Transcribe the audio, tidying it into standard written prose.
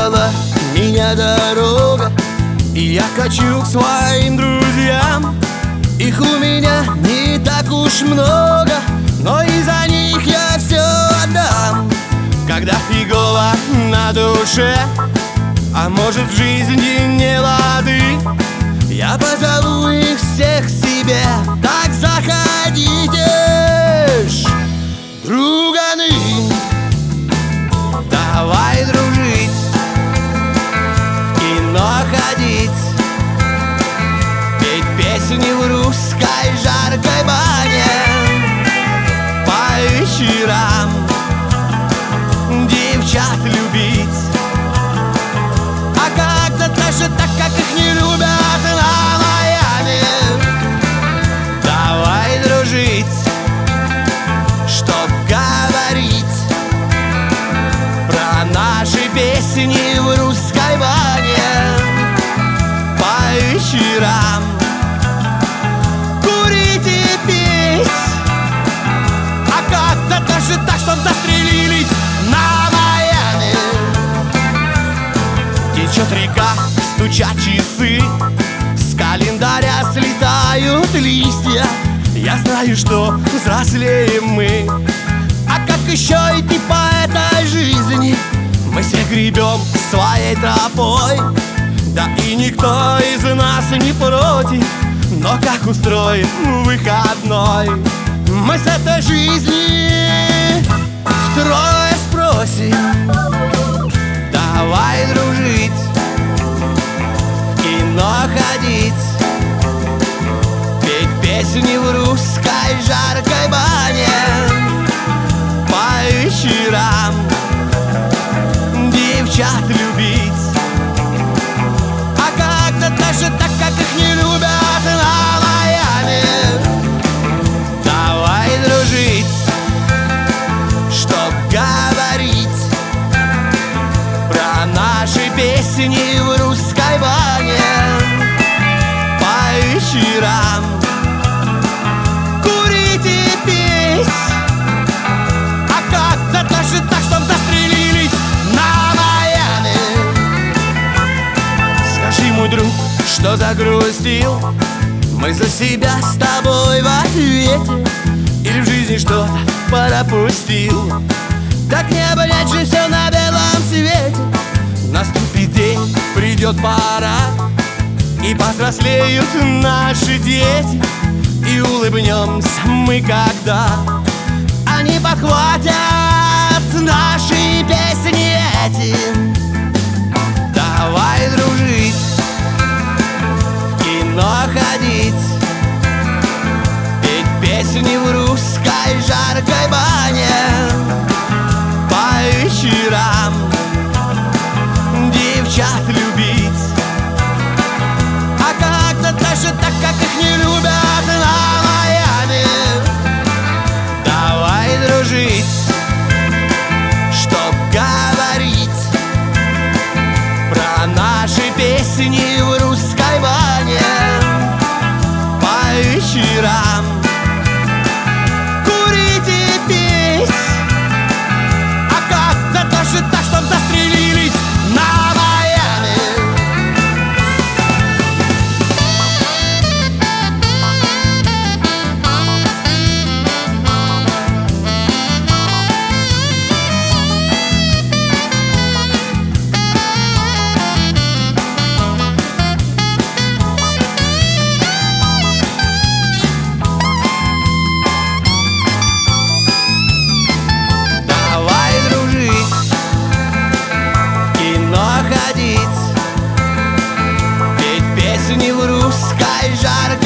привела меня дорога, и я хочу к своим друзьям. Их у меня не так уж много, но из-за них я все отдам. Когда фигово на душе, а может в жизни не лады, я позову их всех себе. Так заходите ж, друганы, давай дружить, в кино ходить, петь песни в русской жаркой бане по вечерам, девчат любить. А как-то даже так, как их не любят на Майами. Давай дружить, чтоб говорить про наши песни в русской бане по вечерам, курить и петь. А как-то даже так, чтоб застрелились на Майами. Течет река, стучат часы, с календаря слетают листья. Я знаю, что взрослеем мы, а как еще идти по этой жизни? Мы все гребем своей тропой, да и никто из нас не против. Но как устроим выходной? Мы с этой жизни втрое спросим. Давай дружить, в кино ходить, петь песни в русской жаркой бане по вечерам, девчат любить. А как-то даже так, как их не любят на Майами. Давай дружить, чтоб говорить про наши песни в русской бане по вечерам, курить и петь. А как-то даже так, чтоб застрелились на Майами. Скажи, мой друг, что загрустил? Мы за себя с тобой в ответе, или в жизни что-то пропустил? Так не обнять же все на белом свете. Наступит день, придет пора, и повзрослеют наши дети, и улыбнемся мы, когда они подхватят наши песни эти. Давай дружить, в кино ходить, петь песни в русской жаркой бане по вечерам, девчат любить. А как-то даже так, как их не любят на Майами. Давай дружить, чтоб говорить про наши песни в русской бане по вечерам, курить и петь. А как-то даже так, чтоб застрелились на Майами. Петь песни в русской жаркой